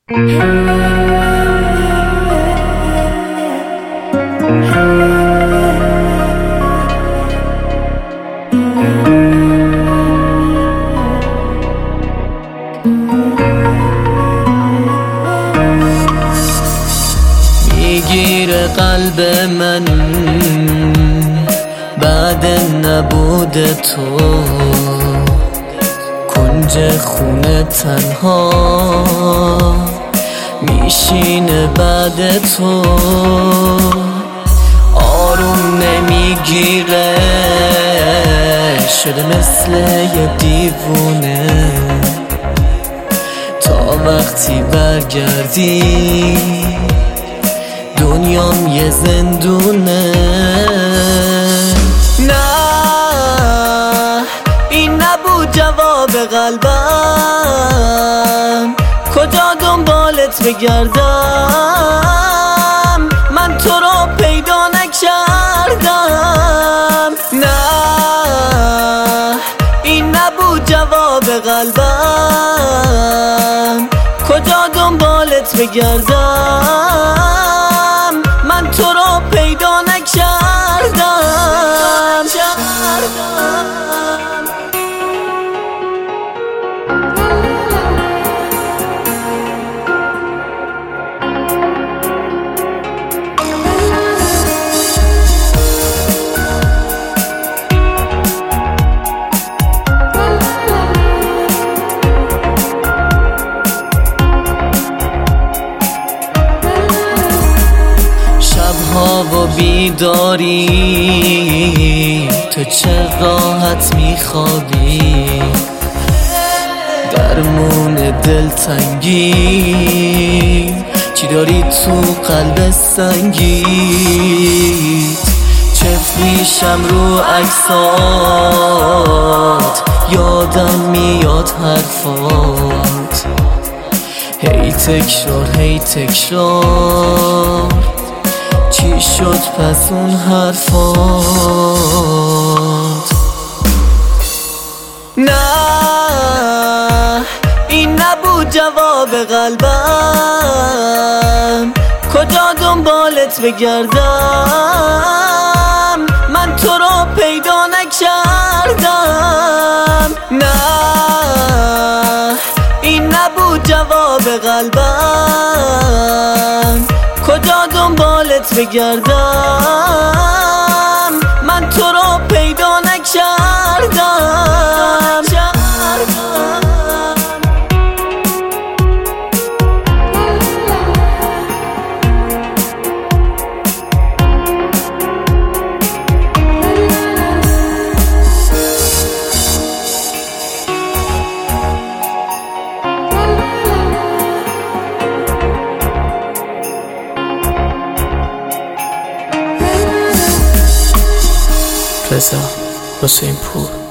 میگیره قلب من بعد نبود تو، کنج خونه تنها میشینه بعد تو، آروم نمیگیره، شده مثل یه دیوونه، تا وقتی برگردی دنیام یه زندونه. نه این نبود جواب قلبم، کجا دنبالت بگردم، من تو رو پیدا نکردم. نه این نبود جواب قلبم، کجا دنبالت بگردم، من تو رو پیدا نکردم. و بیداری تو چه راحت میخوابی، درمون دلتنگی چی داری تو قلب سنگی، چف میشم رو عکسات، یادم میاد حرفات، هی تکرار چی شد پس اون حرفات. نه این نبود جواب قلبم، کجا دنبالت بگردم، من تو رو پیدا نکردم. نه این نبود جواب قلبم، کجا دنبالت بگردم، من تو رو پیدا نکردم. رضا حسین پور.